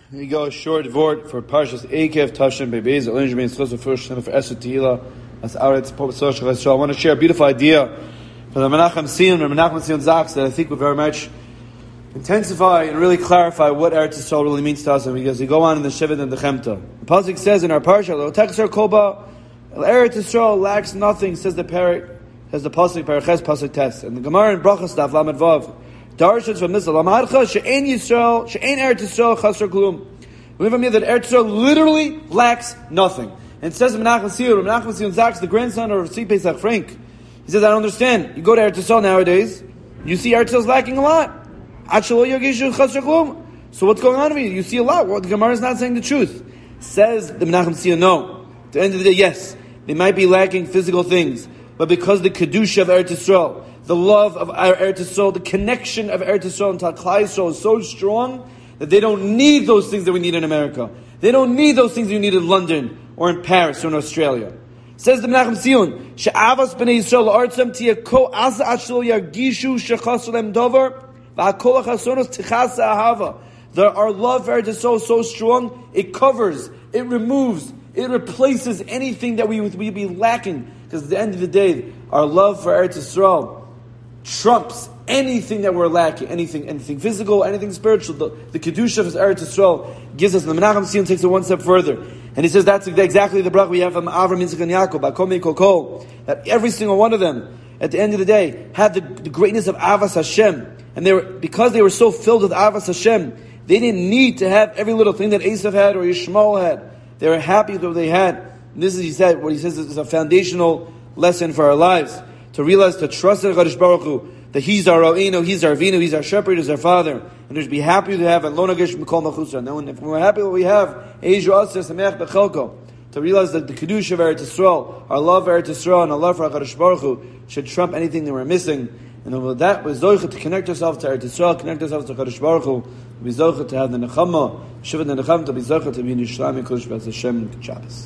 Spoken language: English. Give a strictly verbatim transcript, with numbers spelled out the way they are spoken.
Here you go, a short vort for Parshas Eikev Tashem Bebeis Elin Jmein Schos of First for Esut Tehila as Aretz Pop Social. So I want to share a beautiful idea from the Menachem Sion and Menachem Sion Zaks that I think will very much intensify and really clarify what Eretz Yisrael really means to us. And because we go on in the Shevet and the Chemta, the pasuk says in our Parsha, "Lo Texer Koba Eretz Yisrael lacks nothing," says the Parak, says the pasuk Paraches pasuk Tes, and the Gemara in Brachas Daf Lamed Vav. Darshans from this Lamadcha She'ein Yisrael She'ein Eretz Yisrael Chasar Klum. We have here that Eretz Yisrael literally lacks nothing. And it says in Menachem Sion, Menachem Sion Zaks, the grandson of Tzvi Pesach Frank, he says, I don't understand. You go to Eretz Yisrael nowadays, you see Eretz Yisrael's lacking a lot. Achalo Yagishu Chasar Klum. So what's going on with you? You see a lot. Well, the Gemara is not saying the truth. Says the Menachem Sion, no. At the end of the day, yes, they might be lacking physical things, but because the Kedusha of Eretz Yisrael, the love of Eretz Yisrael, the connection of Eretz Yisrael and Klal Yisrael is so strong that they don't need those things that we need in America. They don't need those things you need in London or in Paris or in Australia. Says the Menachem Sion, She'avas b'nei Yisrael la'artzem tiyeh ko asa achlo yargishu shechasur lem dover v'hakol hachasonos tichasa ahava. Our love for Eretz Yisrael is so strong, it covers, it removes, it replaces anything that we would be lacking. Because at the end of the day, our love for Eretz Yisrael trumps anything that we're lacking, anything, anything physical, anything spiritual. The, the Kedusha of Eretz Yisrael gives us. And the Menachem Sion takes it one step further, and he says that's exactly the bracha we have from Avram, Yitzchak, and Yaakov, Bakom Kol, that every single one of them, at the end of the day, had the, the greatness of Avas Hashem, and they were because they were so filled with Avas Hashem, they didn't need to have every little thing that Esav had or Yishmael had. They were happy with what they had. And this is, he said, what he says is a foundational lesson for our lives. To realize, to trust in HaKadosh Baruch Hu, that He's our Ro'enu, He's our Vinu, He's our Shepherd, He's our Father, and to be happy to have a Lonagish Mikol Machusa. And if we're happy with what we have, Eiju Asir Sameach Bechelko, to realize that the Kedusha of Eretz Yisrael, our love for Eretz Yisrael, and our love for HaKadosh Baruch Hu should trump anything that we're missing. And with that, we're Zoichet to connect ourselves to Eretz Yisrael, connect ourselves to HaKadosh Baruch Hu, we're Zoichet to have the Nechama, Shivat the Nechama, to be Zoichet to be in Yisrael, and Kodesh B'ez Hashem, Shabbos.